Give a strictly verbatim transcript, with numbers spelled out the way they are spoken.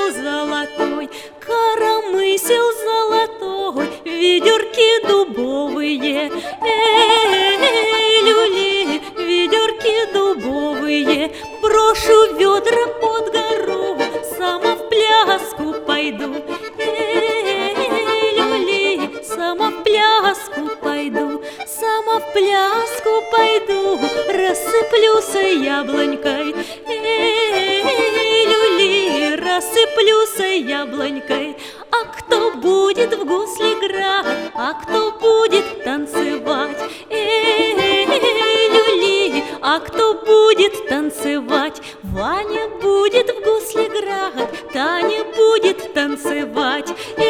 золотой, коромысел золотой, ведерки дубовые. Эй, люли, ведерки дубовые, брошу ведра под гору, сама в пляску пойду. Эй, люли, сама в пляску пойду, сама в пляску пойду, рассыплюсь яблонькой. Эй, люли, рассыплюсь яблонькой. А кто будет в гусле играть, а кто будет танцевать? Эй, люли, а кто будет танцевать? Ваня будет в гусле играть, Таня будет танцевать.